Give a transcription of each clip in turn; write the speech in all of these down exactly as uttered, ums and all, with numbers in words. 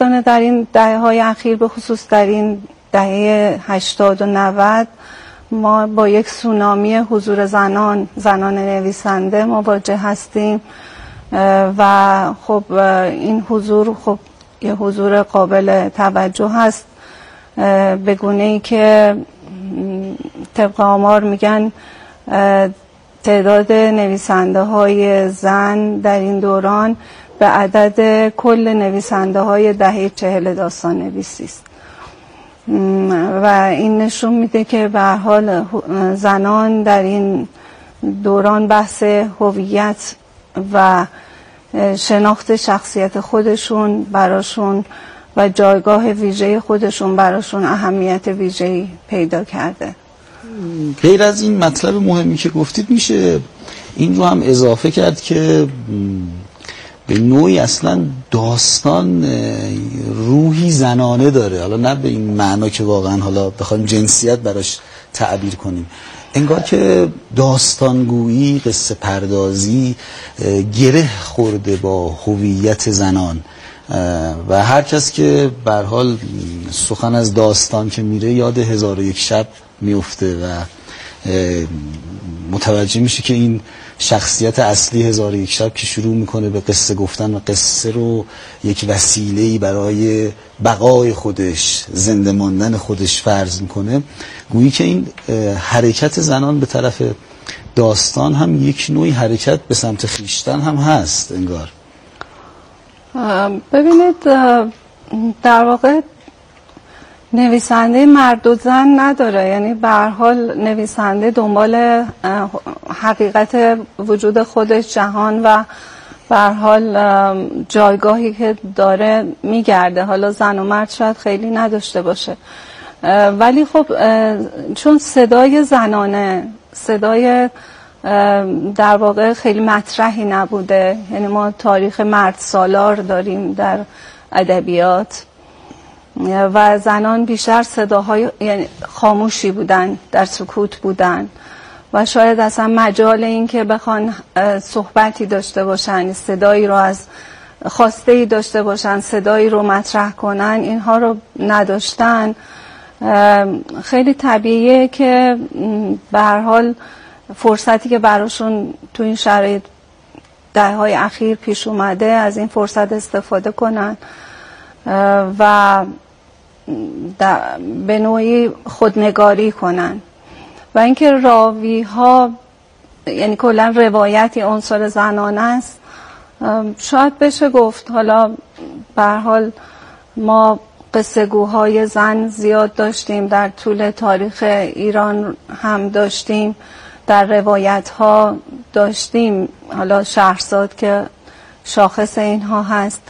در این دهه های اخیر، به خصوص در این دهه هشتاد و نود، ما با یک سونامی حضور زنان زنان نویسنده مواجه هستیم و خب این حضور خب یه حضور قابل توجه هست، به گونه‌ای که طبق آمار میگن تعداد نویسنده های زن در این دوران به عدد کل نویسنده های دهه چهل داستان نویسی است و این نشون میده که به هر حال زنان در این دوران بحث هویت و شناخت شخصیت خودشون براشون و جایگاه ویژه خودشون براشون اهمیت ویژه‌ای پیدا کرده. غیر از این مطلب مهمی که گفتید، میشه این رو هم اضافه کرد که به نوعی اصلا داستان روحی زنانه داره، حالا نه به این معنا که واقعا حالا بخوایم جنسیت براش تعبیر کنیم، انگار که داستانگویی، قصه پردازی گره خورده با هویت زنان و هر کس که به هر حال سخن از داستان که میره یاد هزار و یک شب میفته و متوجه میشه که این شخصیت اصلی هزار و یک شب که شروع میکنه به قصه گفتن و قصه رو یک وسیله‌ای برای بقای خودش، زنده ماندن خودش فرض میکنه، گویی که این حرکت زنان به طرف داستان هم یک نوعی حرکت به سمت خویشتن هم هست انگار. ببینید در واقع نویسنده مرد و زن نداره، یعنی به هر حال نویسنده دنبال حقیقت وجود خودش، جهان و به هر حال جایگاهی که داره میگرده. حالا زن و مرد شاید خیلی نداشته باشه، ولی خب چون صدای زنانه، صدای در واقع خیلی مطرحی نبوده، یعنی ما تاریخ مرد سالار داریم در ادبیات و زنان بیشتر صداهای یعنی خاموشی بودن، در سکوت بودن و شاید اصلا مجال این که بخوان صحبتی داشته باشن، صدایی رو از خواسته‌ای داشته باشن، صدایی رو مطرح کنن، اینها رو نداشتن. خیلی طبیعیه که به هر حال فرصتی که براشون تو این شرایط دهه‌های اخیر پیش اومده، از این فرصت استفاده کنن و به نوعی خودنگاری کنن و اینکه راوی ها، یعنی کلا روایتی عنصر زنانه است، شاید بشه گفت. حالا به هر حال ما قصه گوهای زن زیاد داشتیم، در طول تاریخ ایران هم داشتیم، در روایت ها داشتیم، حالا شهرزاد که شاخص اینها هست،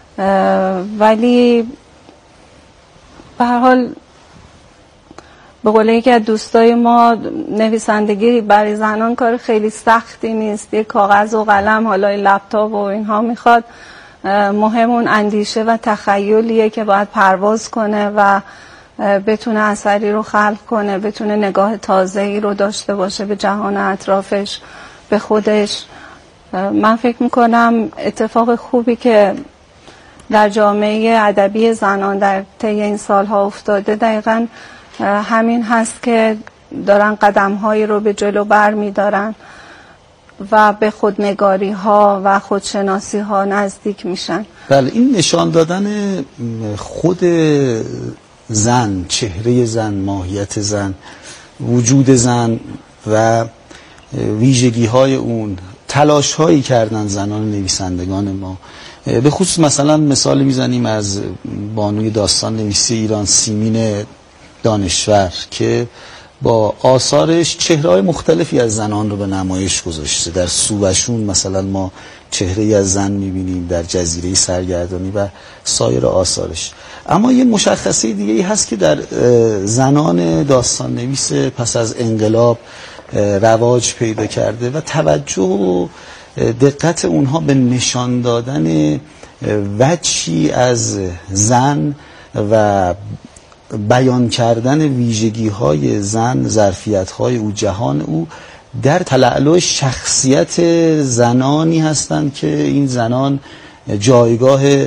ولی به هر حال به قول یکی از دوستای ما، نویسندگی برای زنان کار خیلی سختی نیست، یه کاغذ و قلم، حالا لپتاپ و اینها میخواد، مهم اون اندیشه و تخیلیه که باید پرواز کنه و بتونه اثری رو خلق کنه، بتونه نگاه تازه‌ای رو داشته باشه به جهان اطرافش، به خودش. من فکر میکنم اتفاق خوبی که در جامعه ادبی زنان در طی این سالها افتاده دقیقاً همین هست که دارن قدم‌هایی رو به جلو بر می‌دارن و به خودنگاری ها و خودشناسی ها نزدیک میشن. بله، این نشان دادن خود زن، چهره زن، ماهیت زن، وجود زن و ویژگی های اون، تلاش هایی کردن زنان نویسندگان ما. به خصوص مثلا مثال میزنیم از بانوی داستان نویسی ایران سیمین دانشور که با آثارش چهره‌های مختلفی از زنان رو به نمایش گذاشته. در سوبشون مثلا ما چهره‌ای از زن می‌بینیم، در جزیره سرگردانی و سایر آثارش. اما یه مشخصه دیگه‌ای هست که در زنان داستان نویس پس از انقلاب رواج پیدا کرده و توجه و دقت اونها به نشان دادن وجهی از زن و بیان کردن ویژگی های زن، ظرفیت های او، جهان او در تلألؤ شخصیت زنانی هستند که این زنان جایگاه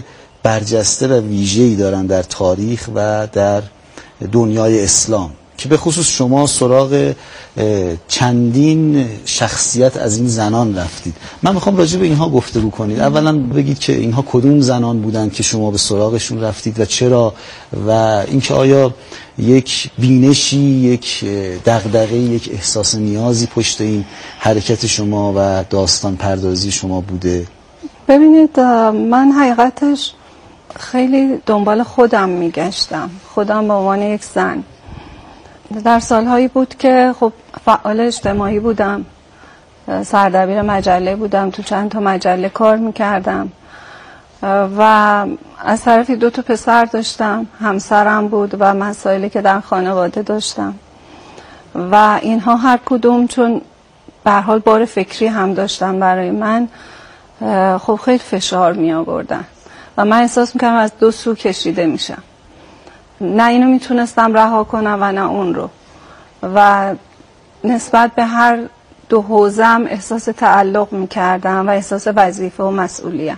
برجسته و ویژه‌ای دارن در تاریخ و در دنیای اسلام که به خصوص شما سراغ چندین شخصیت از این زنان رفتید. من میخوام راجع به اینها گفتگو کنید. اولا بگید که اینها کدوم زنان بودن که شما به سراغشون رفتید و چرا، و اینکه آیا یک بینشی، یک دغدغه، یک احساس نیازی پشت این حرکت شما و داستان پردازی شما بوده؟ ببینید، من حقیقتش خیلی دنبال خودم میگشتم، خودم به عنوان یک زن. در سالهایی بود که خب فعال اجتماعی بودم، سردبیر مجله بودم، تو چند تا مجله کار میکردم و از طرفی دو تا پسر داشتم، همسرم بود و مسائلی که در خانواده داشتم و اینها هر کدوم چون به هر حال بار فکری هم داشتن برای من، خب خیلی فشار می آوردن و من احساس میکردم از دو سو کشیده میشم، نه اینو میتونستم رها کنم و نه اون رو، و نسبت به هر دو حوزم احساس تعلق میکردم و احساس وظیفه و مسئولیت.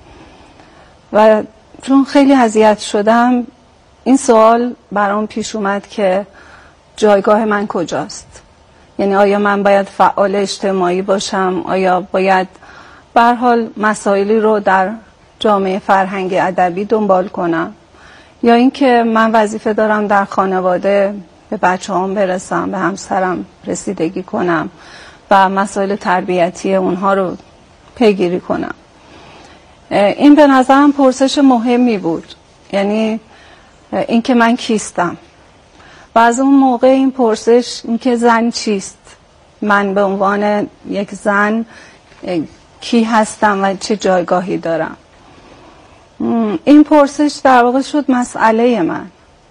و چون خیلی اذیت شدم، این سوال برام پیش اومد که جایگاه من کجاست؟ یعنی آیا من باید فعال اجتماعی باشم؟ آیا باید به هر حال مسائلی رو در جامعه فرهنگی ادبی دنبال کنم، یا اینکه من وظیفه دارم در خانواده به بچه‌هام برسم، به همسرم رسیدگی کنم و مسائل تربیتی اونها رو پیگیری کنم؟ این به نظرم پرسش مهمی بود، یعنی اینکه من کیستم. و از اون موقع این پرسش، اینکه زن چیست، من به عنوان یک زن کی هستم و چه جایگاهی دارم، این پرسش در واقع شد مسئله من.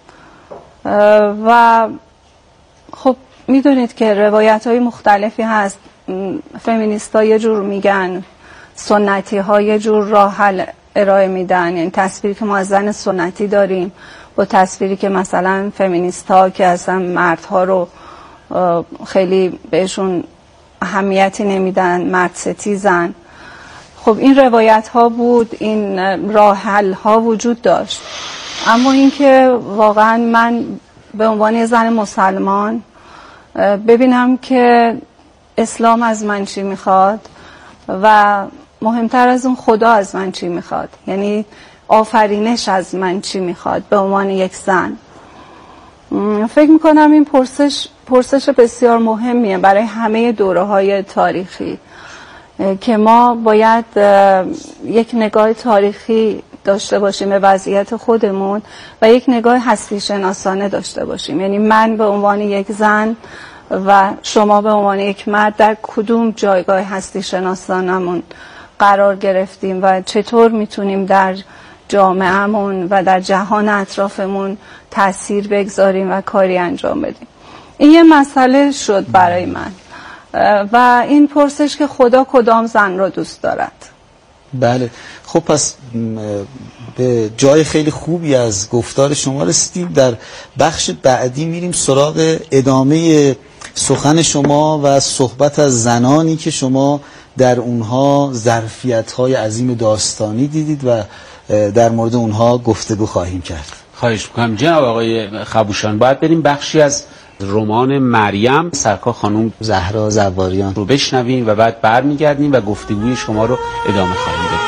و خب میدونید که روایت های مختلفی هست، فمینیست ها یه جور میگن، سنتی ها یه جور راه حل ارائه میدن، یعنی تصویری که ما از زن سنتی داریم با تصویری که مثلا فمینیست ها که اصلا مردها رو خیلی بهشون اهمیتی نمیدن، مرد ستیزن. خب این روایت ها بود، این راه حل ها وجود داشت، اما اینکه واقعا من به عنوان زن مسلمان ببینم که اسلام از من چی میخواد و مهمتر از اون خدا از من چی میخواد، یعنی آفرینش از من چی میخواد به عنوان یک زن. فکر میکنم این پرسش پرسش بسیار مهمیه برای همه دوره‌های تاریخی که ما باید یک نگاه تاریخی داشته باشیم به وضعیت خودمون و یک نگاه هستی شناسانه داشته باشیم، یعنی من به عنوان یک زن و شما به عنوان یک مرد در کدوم جایگاه هستی شناسانمون قرار گرفتیم و چطور میتونیم در جامعهمون و در جهان اطرافمون تأثیر بگذاریم و کاری انجام بدیم. این یه مسئله شد برای من و این پرسش که خدا کدام زن رو دوست دارد. بله، خب پس به جای خیلی خوبی از گفتار شما رسیدیم. در بخش بعدی میریم سراغ ادامه سخن شما و صحبت از زنانی که شما در اونها ظرفیت‌های عظیم داستانی دیدید و در مورد اونها گفتگو خواهیم کرد. خواهش می‌کنم جناب آقای خبوشان. باید بریم بخشی از رمان مریم سرکار خانم زهرا زواریان رو بشنویم و بعد برمیگردیم و گفتگوی شما رو ادامه خواهیم داد.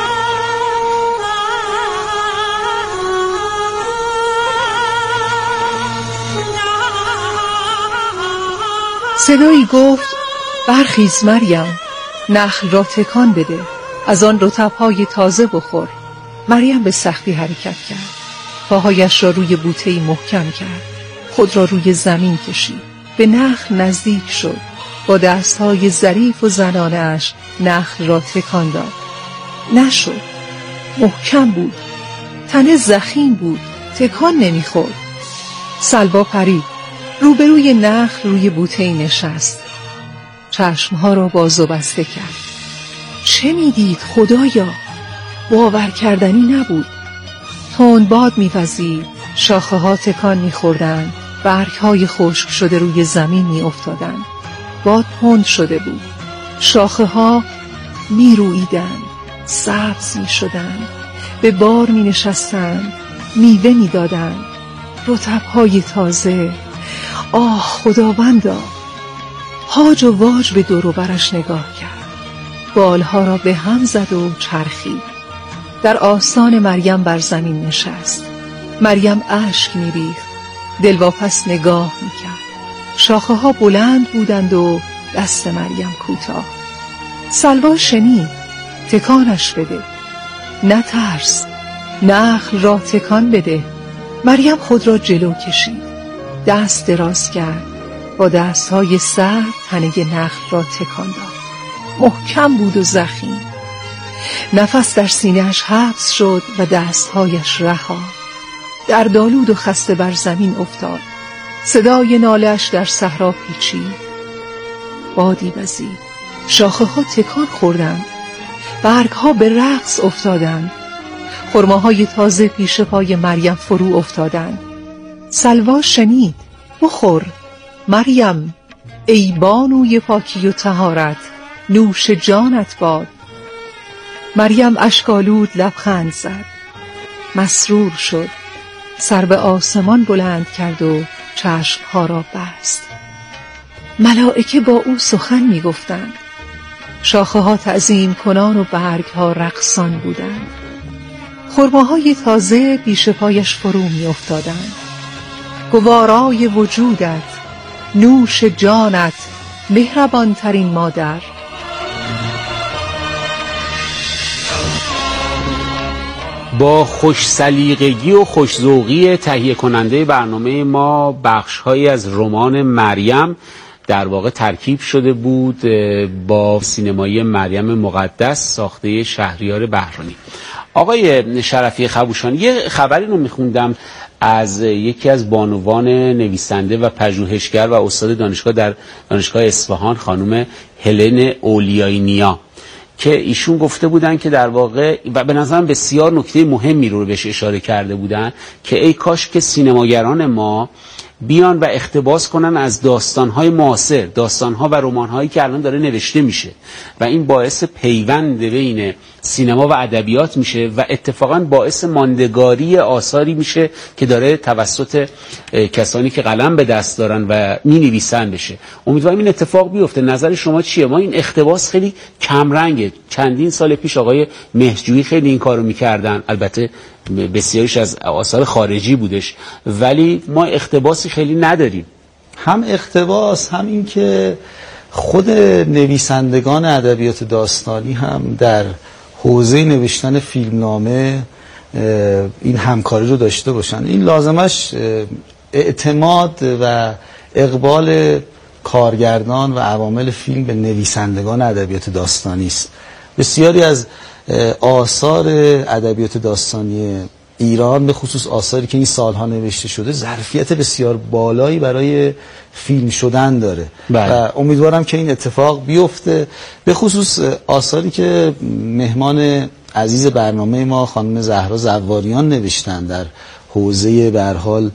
صدایی گفت برخیز مریم، نخل را تکان بده، از آن رطب‌های تازه بخور. مریم به سختی حرکت کرد، پاهایش را روی بوته‌ای محکم کرد، خود را روی زمین کشید، به نخل نزدیک شد، با دستهای ظریف و زنانه‌اش نخل را تکان داد. نشد، محکم بود، تنه ضخیم بود، تکان نمی‌خورد. سلوا پرید، روبروی نخل روی بوته‌ای نشست، چشمها را باز و بسته کرد. چه میدید خدایا؟ باور کردنی نبود. تند باد می‌وزید، شاخه ها تکان می‌خوردند، برگ های خشک شده روی زمین می‌افتادند. باد تند شده بود، شاخه ها می‌روییدند، سبز می‌شدند، به بار می نشستند، میوه می دادند، رطب‌های تازه. آه خداوندا! هاج و واج به دور و برش نگاه کرد، بالها را به هم زد و چرخید. در آستان مریم بر زمین نشست. مریم اشک می ریخت، دلواپس نگاه می کرد. شاخه ها بلند بودند و دست مریم کوتاه. سلوا شنید، تکانش بده، نترس، نخل را تکان بده. مریم خود را جلو کشید، دست دراز کرد، با دستهای سرد تنه نخل را تکان داد. محکم بود و ضخیم. نفس در سینه‌اش حبس شد و دستهایش رها. در دالود و خسته بر زمین افتاد. صدای ناله‌اش در صحرا پیچید. بادی وزید، شاخه ها تکان خوردند، برگ ها به رقص افتادند. خرماهای تازه پیش پای مریم فرو افتادند. سلوا شنید، بخور مریم، ای بانوی پاکی و طهارت، نوش جانت باد. مریم اشکالود لبخند زد، مسرور شد، سر به آسمان بلند کرد و چشمها را بست. ملائکه با او سخن می گفتند. شاخه ها تعظیم کنان و برگ ها رقصان بودند. خرماهای تازه پیش پایش فرو می افتادند. گوارای وجودت، نوش جانت، مهربان ترین مادر. با خوش سلیقگی و خوش ذوقی تهیه کننده برنامه ما بخش‌هایی از رمان مریم در واقع ترکیب شده بود با سینمایی مریم مقدس ساخته شهریار بهرانی. آقای شرفی خبوشان، یه خبری رو میخوندم از یکی از بانوان نویسنده و پژوهشگر و استاد دانشگاه در دانشگاه اصفهان، خانم هلن اولیایی نیا، که ایشون گفته بودن که در واقع و به نظرم بسیار نکته مهمی رو بهش اشاره کرده بودن که ای کاش که سینماگران ما بیان و اقتباس کنن از داستان‌های معاصر، داستان‌ها و رمان‌هایی که الان داره نوشته میشه و این باعث پیوند بین سینما و ادبیات میشه و اتفاقاً باعث ماندگاری آثاری میشه که داره توسط کسانی که قلم به دست دارن و می‌نویسن بشه. امیدوارم این اتفاق بیفته. نظر شما چیه؟ ما این اقتباس خیلی کمرنگه. چندین سال پیش آقای مهرجویی خیلی این کارو می‌کردن، البته بسیاریش از آثار خارجی بودش، ولی ما اقتباسی خیلی نداریم. هم اقتباس، هم این که خود نویسندگان ادبیات داستانی هم در حوزه نوشتن فیلمنامه این همکاری رو داشته باشن. این لازمش اعتماد و اقبال کارگردان و عوامل فیلم به نویسندگان ادبیات داستانی است. بسیاری از آثار ادبیات داستانی ایران، به خصوص آثاری که این سالها نوشته شده، ظرفیت بسیار بالایی برای فیلم شدن داره. بله. و امیدوارم که این اتفاق بیفته، به خصوص آثاری که مهمان عزیز برنامه ما خانم زهرا زواریان نوشتن در حوزه به هر حال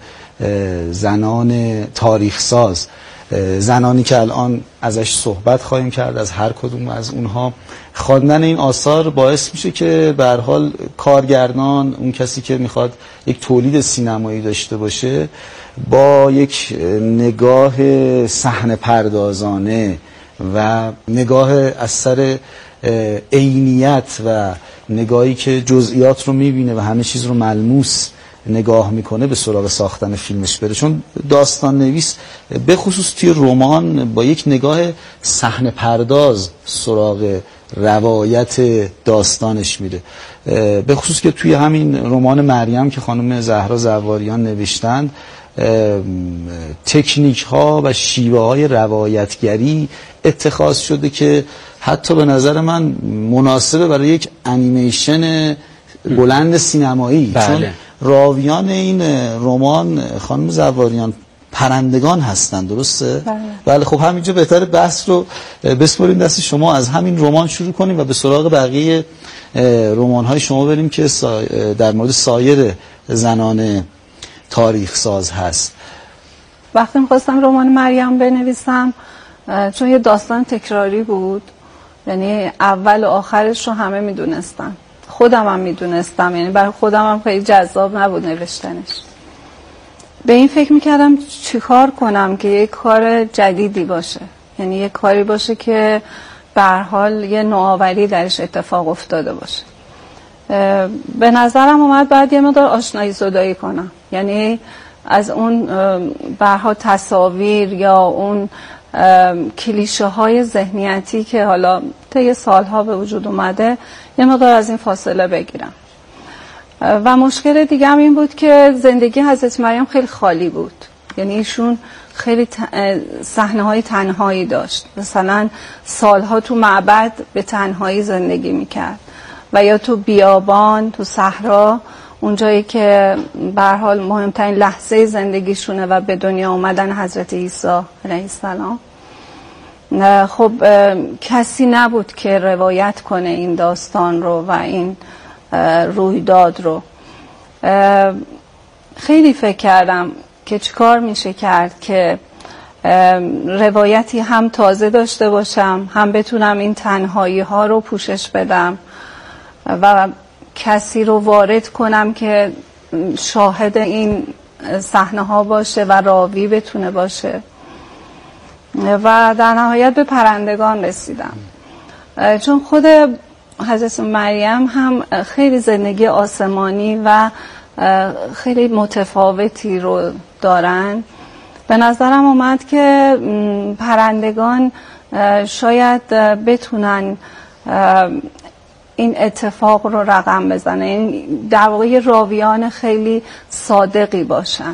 زنان تاریخ ساز، زنانی که الان ازش صحبت خواهیم کرد، از هر کدوم از اونها. خواندن این آثار باعث میشه که به هر حال کارگردان، اون کسی که میخواد یک تولید سینمایی داشته باشه، با یک نگاه صحنه پردازانه و نگاه از سر عینیت و نگاهی که جزئیات رو میبینه و همه چیز رو ملموس نگاه میکنه به سراغ ساختن فیلمش بره. چون داستان نویس به خصوص توی رمان با یک نگاه صحنه پرداز سراغ روایت داستانش میره. به خصوص که توی همین رمان مریم که خانم زهرا زواریان نوشتند، تکنیک ها و شیوه های روایتگری اتخاذ شده که حتی به نظر من مناسبه برای یک انیمیشن بلند سینمایی. بله. چون راویان این رمان خانم زواریان پرندگان هستند، درسته؟ بله. بله. خب همینجا بهتره بحث رو بسپاریم دست شما، از همین رمان شروع کنیم و به سراغ بقیه رمان‌های شما بریم که در مورد سایر زنان تاریخ ساز هست. وقتی می‌خواستم رمان مریم بنویسم، چون یه داستان تکراری بود، یعنی اول و آخرش رو همه میدونستن، خودم هم میدونستم، یعنی برای خودم هم خیلی جذاب نبود نوشتنش. به این فکر میکردم چیکار کنم که یک کار جدیدی باشه، یعنی یک کاری باشه که به هر حال یه نوآوری درش اتفاق افتاده باشه. به نظرم اومد باید یه مقدار آشنایی زدایی کنم، یعنی از اون به هر حال تصاویر یا اون کلیشه های ذهنیتی که حالا طی سالها به وجود اومده یه مقدار از این فاصله بگیرم. و مشکل دیگه هم این بود که زندگی حضرت مریم خیلی خالی بود، یعنی ایشون خیلی صحنه های تنهایی داشت، مثلا سالها تو معبد به تنهایی زندگی میکرد و یا تو بیابان، تو صحرا، اونجایی که به هر حال مهمترین لحظه زندگیشونه و به دنیا اومدن حضرت عیسی علیه السلام. خب کسی نبود که روایت کنه این داستان رو و این رویداد رو. خیلی فکر کردم که چیکار میشه کرد که روایتی هم تازه داشته باشم، هم بتونم این تنهایی ها رو پوشش بدم و کسی رو وارد کنم که شاهد این صحنه ها باشه و راوی بتونه باشه. و در نهایت به پرندگان رسیدم، چون خود حضرت مریم هم خیلی زندگی آسمانی و خیلی متفاوتی رو دارن. به نظرم اومد که پرندگان شاید بتونن این اتفاق رو رقم بزنن، این در واقع راویان خیلی صادقی باشن.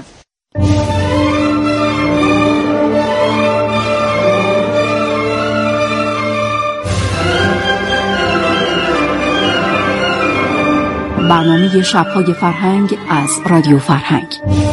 برنامه شب‌های فرهنگ از رادیو فرهنگ.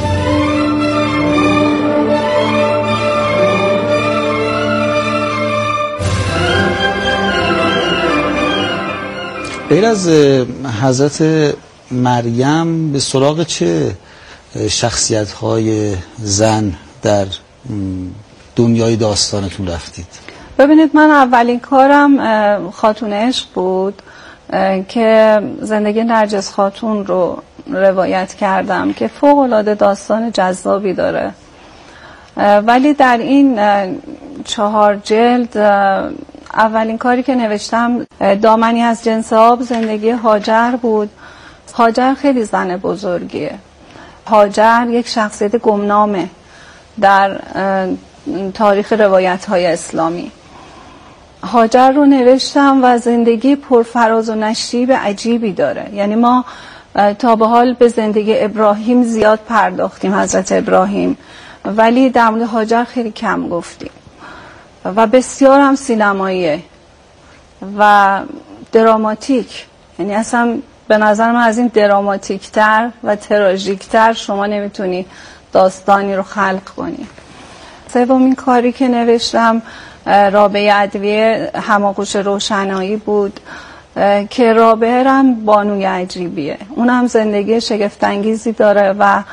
غیر از حضرت مریم به سراغ چه شخصیت‌های زن در دنیای داستانتون رفتید؟ ببینید، من اولین کارم خاتون عشق بود که زندگی نرجس خاتون رو روایت کردم که فوق‌العاده داستان جذابی داره، ولی در این چهار جلد اولین کاری که نوشتم دامنی از جنس آب زندگی هاجر بود. هاجر خیلی زن بزرگیه. هاجر یک شخصیت گمنامه در تاریخ روایت های اسلامی. هاجر رو نوشتم و زندگی پرفراز و نشیب عجیبی داره، یعنی ما تا به حال به زندگی ابراهیم زیاد پرداختیم، حضرت ابراهیم، ولی در مورد هاجر خیلی کم گفتیم و بسیار هم سینماییه و دراماتیک، یعنی اصلا به نظر من از این دراماتیکتر و تراژیکتر شما نمیتونی داستانی رو خلق کنی. سومین کاری که نوشتم رابعه ادویه هماغوش روشنایی بود که رابعه هم بانوی عجیبیه، اونم زندگی شگفت‌انگیزی داره و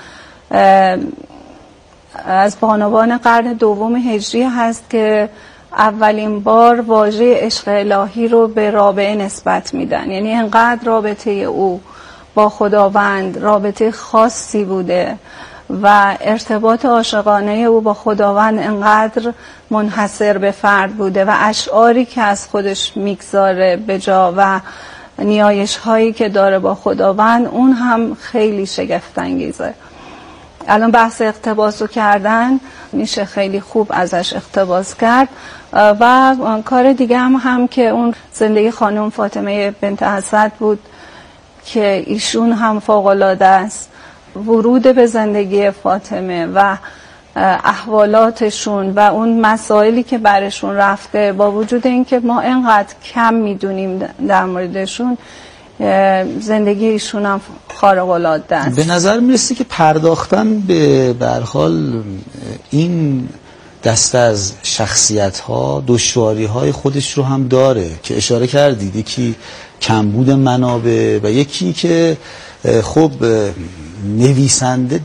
از بانوان قرن دوم هجری هست که اولین بار واژه عشق الهی رو به رابعه نسبت میدن، یعنی انقدر رابطه او با خداوند رابطه خاصی بوده و ارتباط عاشقانه او با خداوند انقدر منحصر به فرد بوده و اشعاری که از خودش میگذاره به جا و نیایش هایی که داره با خداوند اون هم خیلی شگفت انگیزه. الان بحث اقتباس رو کردن میشه خیلی خوب ازش اقتباس کرد. و کار دیگه هم هم که اون زندگی خانم فاطمه بنت اسد بود که ایشون هم فوق‌العاده است. ورود به زندگی فاطمه و احوالاتشون و اون مسائلی که برشون رفته، با وجود اینکه ما اینقدر کم میدونیم در موردشون، زندگی ایشون هم خارق العاده است. به نظر میرسه که پرداختن به به هر حال این دسته از شخصیت ها دشواری های خودش رو هم داره که اشاره کردید، یکی کمبود منابع و یکی که خب نویسنده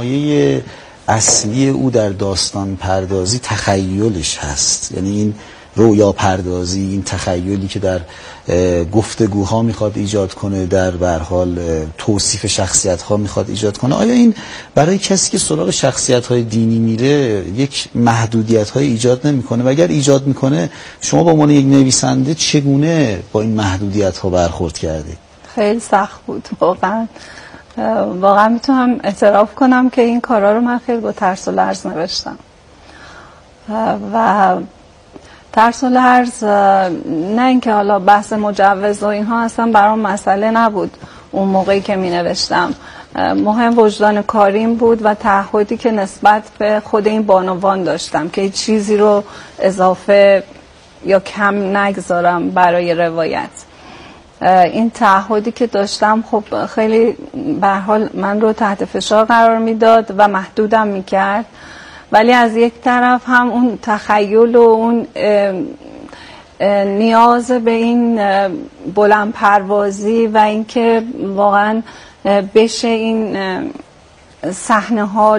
دستمایه اصلی او در داستان پردازی تخیلش هست، یعنی این رویا پردازی، این تخیلی که در گفتگوها میخواد ایجاد کنه، در به هر حال توصیف شخصیت ها میخواد ایجاد کنه، آیا این برای کسی که سراغ شخصیت های دینی میره یک محدودیت های ایجاد نمیکنه؟ و اگر ایجاد میکنه شما به عنوان یک نویسنده چگونه با این محدودیت ها برخورد کردید؟ خیلی سخت بود واقعا. واقعا میتونم اعتراف کنم که این کارا رو من خیلی با ترس و لرز نوشتم و ترس و لرز، نه اینکه حالا بحث مجوز و اینها اصلا برام مسئله نبود اون موقعی که می نوشتم. مهم وجدان کاریم بود و تعهدی که نسبت به خود این بانوان داشتم که هیچ چیزی رو اضافه یا کم نگذارم برای روایت. این تعهدی که داشتم خب خیلی به هر حال من رو تحت فشار قرار میداد و محدودم میکرد، ولی از یک طرف هم اون تخیل و اون نیاز به این بلند پروازی و اینکه واقعا بشه این صحنه ها،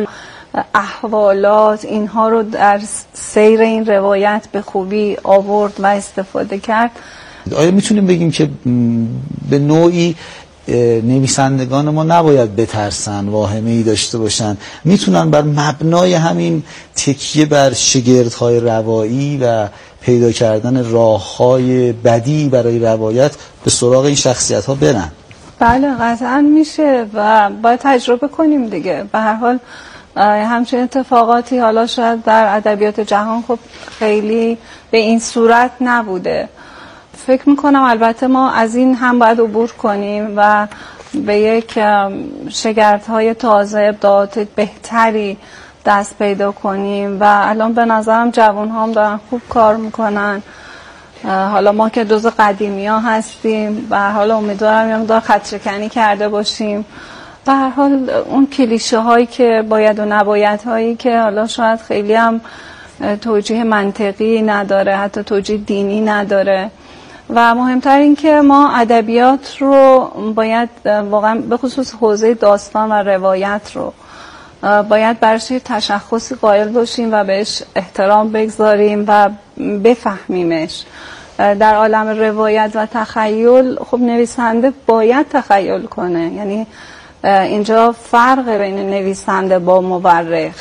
احوالات، اینها رو در سیر این روایت به خوبی آورد و استفاده کرد. آیا میتونیم بگیم که به نوعی نویسندگان ما نباید بترسن، واهمه‌ای داشته باشن، میتونن بر مبنای همین تکیه بر شگردهای روایی و پیدا کردن راههای بدی برای روایت به سراغ این شخصیت ها برن؟ بله قطعا میشه و باید تجربه کنیم دیگه. به هر حال همچین اتفاقاتی حالا شاید در ادبیات جهان خب خیلی به این صورت نبوده. فکر میکنم البته ما از این هم باید عبور کنیم و به یک شگردهای تازه، ابداعات بهتری دست پیدا کنیم و الان به نظرم جوان هم دارن خوب کار میکنن. حالا ما که جزو قدیمی ها هستیم و حالا امیدوارم یه مقدار خطرکنی کرده باشیم. به هر حال اون کلیشه هایی که باید و نباید هایی که حالا شاید خیلی هم توجیه منطقی نداره، حتی توجیه دینی نداره، و مهمتر این که ما ادبیات رو باید واقعا به خصوص حوزه داستان و روایت رو باید برش تشخصی قائل باشیم و بهش احترام بگذاریم و بفهمیمش. در عالم روایت و تخیل خب نویسنده باید تخیل کنه، یعنی اینجا فرق بین نویسنده با مورخ،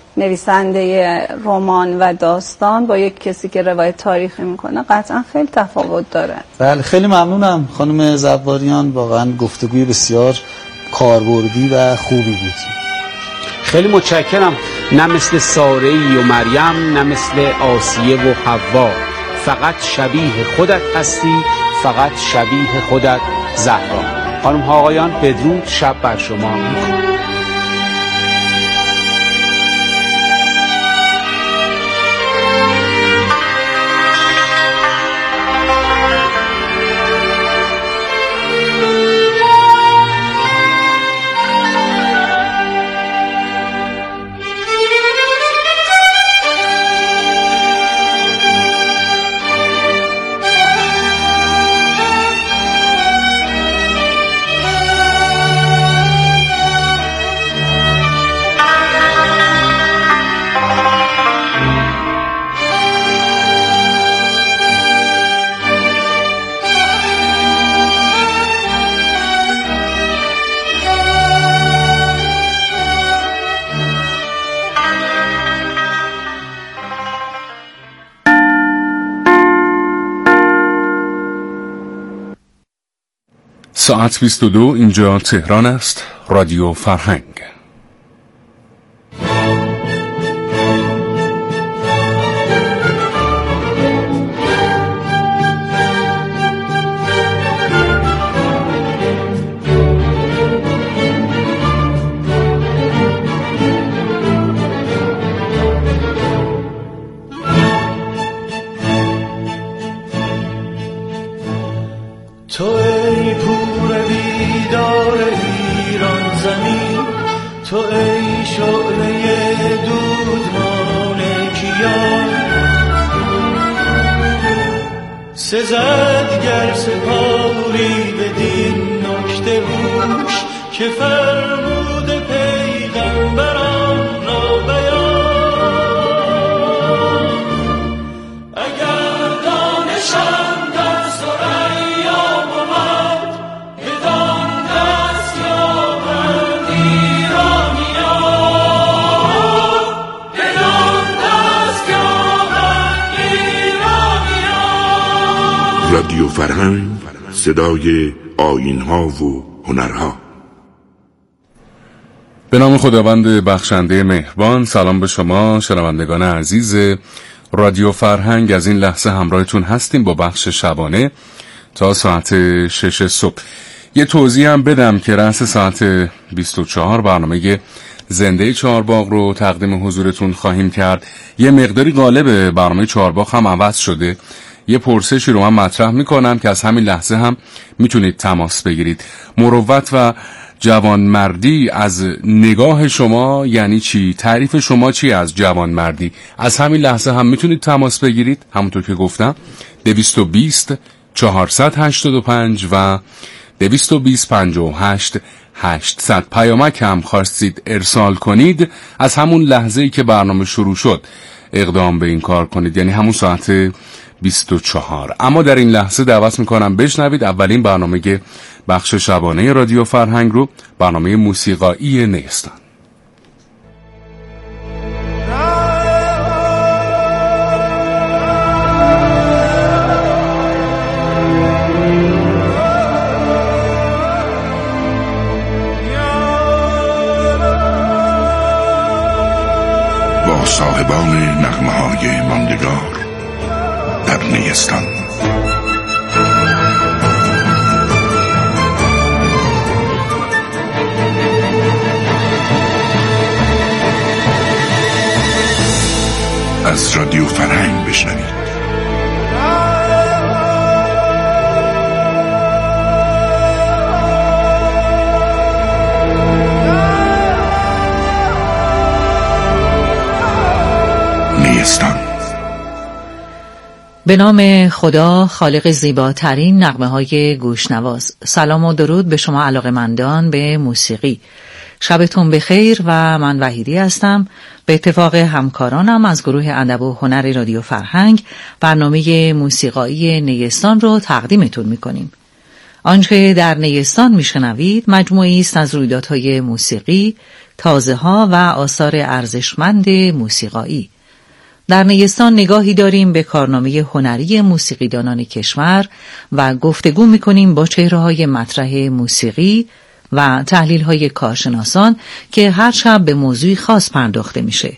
نویسنده رمان و داستان با یک کسی که روایت تاریخی میکنه قطعا خیلی تفاوت داره. بله خیلی ممنونم خانم زواریان، واقعا گفتگوی بسیار کاربردی و خوبی بود. خیلی متشکرم. نه مثل ساره‌ای و مریم، نه مثل آسیه و حوا، فقط شبیه خودت هستی، فقط شبیه خودت زهرا. خانم ها آقایان بدرود شب بر شما میکنم. ساعت بیست و دو، اینجا تهران است. رادیو فرهنگ. سزد گر سپاری بدین نکته هوش که فرمود پیغمبران را بیان. اگر فرهنگ، صدای آیین‌ها و هنرها. به نام خداوند بخشنده مهربان. سلام به شما شنوندگان عزیز رادیو فرهنگ. از این لحظه همراهتون هستیم با بخش شبانه تا ساعت شش صبح. یه توضیح هم بدم که رأس ساعت بیست و چهار برنامه زنده چهارباغ رو تقدیم حضورتون خواهیم کرد. یه مقداری قالب برنامه چهارباغ هم عوض شده. یه پرسشی رو من مطرح میکنم که از همین لحظه هم میتونید تماس بگیرید. مروت و جوانمردی از نگاه شما یعنی چی؟ تعریف شما چی از جوانمردی؟ از همین لحظه هم میتونید تماس بگیرید. همونطور که گفتم دویست و بیست چهارصد هشتاد و پنج و دویست و بیست پنجاه و هشت هشتصد. پیامک هم خواستید ارسال کنید، از همون لحظه‌ای که برنامه شروع شد اقدام به این کار کنید، یعنی همون ساعت بیست و چهار. اما در این لحظه دعوت میکنم بشنوید اولین برنامه بخش شبانه رادیو فرهنگ رو، برنامه موسیقایی نیستان. با صاحبان نغمه‌های ماندگار در نیستان. از رادیو فرهنگ بشنوید. نیستان. به نام خدا خالق زیباترین نغمه‌های گوشنواز. سلام و درود به شما علاقه‌مندان به موسیقی. شبتون بخیر و من وحیدی هستم. به اتفاق همکارانم از گروه ادب و هنر رادیو فرهنگ برنامه موسیقایی نیستان رو تقدیمتون می‌کنیم. آنچه در نیستان میشنوید مجموعی است از رویدادهای موسیقی، تازه‌ها و آثار ارزشمند موسیقایی. در نیستان نگاهی داریم به کارنامه هنری موسیقیدانان کشور و گفتگو می‌کنیم با چهره‌های مطرح موسیقی و تحلیل‌های کارشناسان که هر شب به موضوعی خاص پرداخته میشه.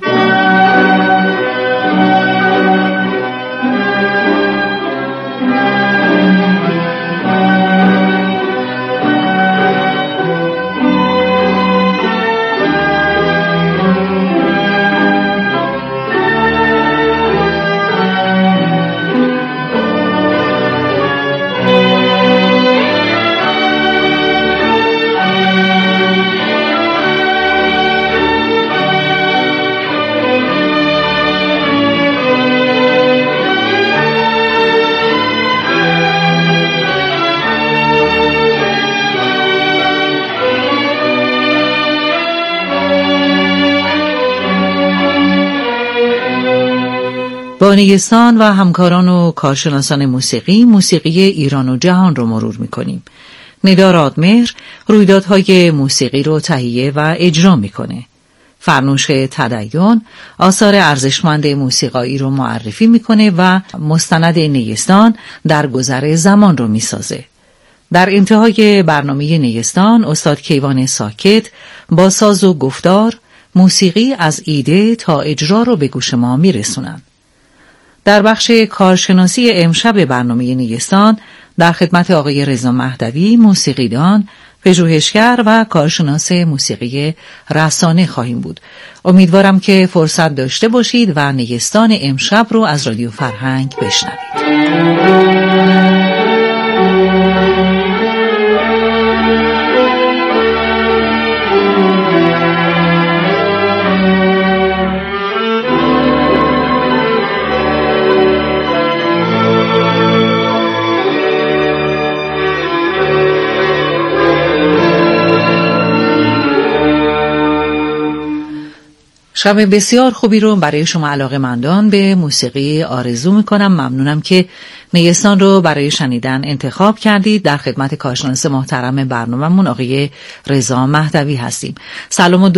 با نیستان و همکاران و کارشناسان موسیقی، موسیقی ایران و جهان رو مرور میکنیم. ندا رادمهر رویدادهای موسیقی رو تهیه و اجرا میکنه. فرنوش تدین آثار ارزشمند موسیقایی رو معرفی میکنه و مستند نیستان در گذر زمان رو میسازه. در انتهای برنامه نیستان استاد کیوان ساکت با ساز و گفتار موسیقی از ایده تا اجرا رو به گوش ما میرسونن. در بخش کارشناسی امشب برنامه نیستان در خدمت آقای رضا مهدوی، موسیقیدان، پژوهشگر و کارشناس موسیقی رسانه خواهیم بود. امیدوارم که فرصت داشته باشید و نیستان امشب رو از رادیو فرهنگ بشنوید. شب بسیار خوبی رو برای شما علاقه‌مندان به موسیقی آرزو میکنم. ممنونم که نیستان رو برای شنیدن انتخاب کردید. در خدمت کارشناس محترم برنامه‌مون آقای رضا مهدوی هستیم. سلام و